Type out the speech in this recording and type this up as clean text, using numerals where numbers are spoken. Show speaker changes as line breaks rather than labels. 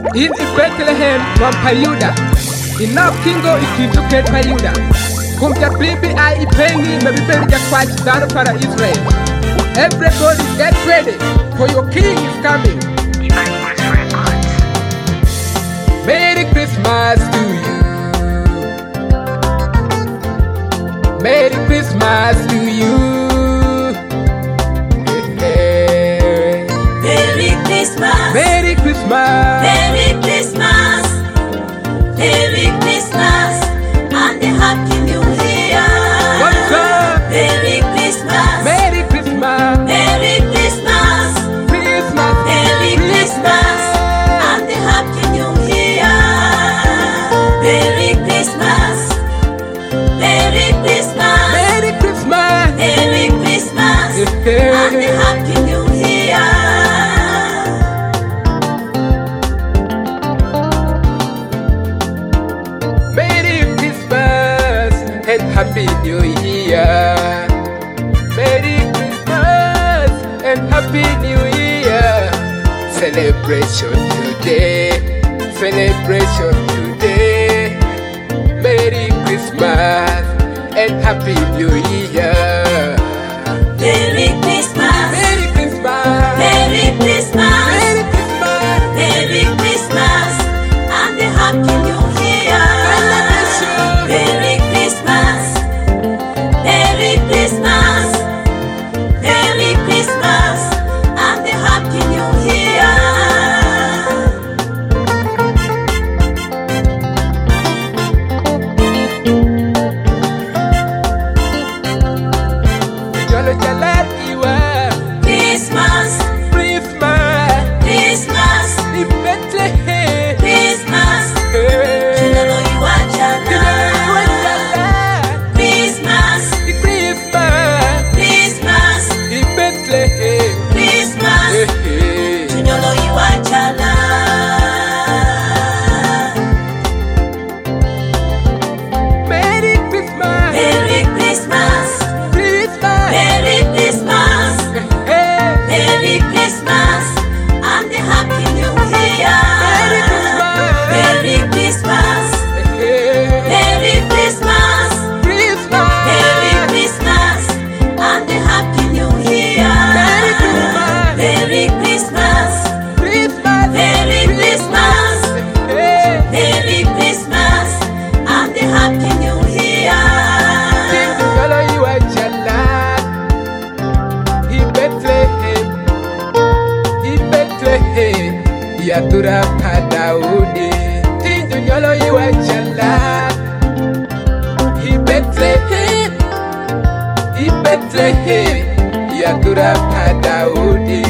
In Bethlehem from Payuda, ina kingo ikituke Payuda. Kumta bibi ai ipengi mebibeli jakwachi dano para Israel. Everybody get ready, for your king is coming. Merry Christmas to you. Merry Christmas to you.
Merry Christmas.
Merry Christmas.
Merry Christmas. Merry Christmas. And a Happy New Year.
What's up?
Merry Christmas.
Merry Christmas.
Merry Christmas.
Christmas.
Merry Christmas. And a Happy New Year. Merry Christmas. Merry Christmas.
Merry Christmas.
Merry Christmas. And a Happy New Year.
Merry Christmas and Happy New Year. Merry Christmas and Happy New Year. Celebration today. Celebration today. Merry Christmas and Happy New Year.
Merry Christmas.
Merry Christmas.
Merry Christmas.
Merry Christmas.
Merry Christmas. And a Happy New Year.
Celebration.
Merry Christmas. Merry Christmas. Merry Christmas. And a Happy New Year.
Jolo jalan iwa.
Christmas.
Christmas.
Christmas.
In Bethlehem.
Christmas.
Hey.
Chinalo iwachala. Christmas.
Christmas.
Christmas.
In Bethlehem.
Christmas.
Hey.
Chinalo iwachala.
Merry Christmas.
Merry Christmas.
Christmas.
Merry Christmas.
Hey.
Merry Christmas. And a Happy New Year.
Merry Christmas.
Merry Christmas.
Hey.
Merry Christmas.
Christmas.
Merry Christmas. And a Happy New Year.
Merry Christmas.
Merry Christmas.
Christmas.
Merry Christmas.
Hey.
Merry Christmas. And a Happy New Year.
Jolo iwa jalan. In Bethlehem. In Bethlehem. Yatura Padaudi. Jolo iwa jalan. In Bethlehem. In Bethlehem. Yatura Padaudi.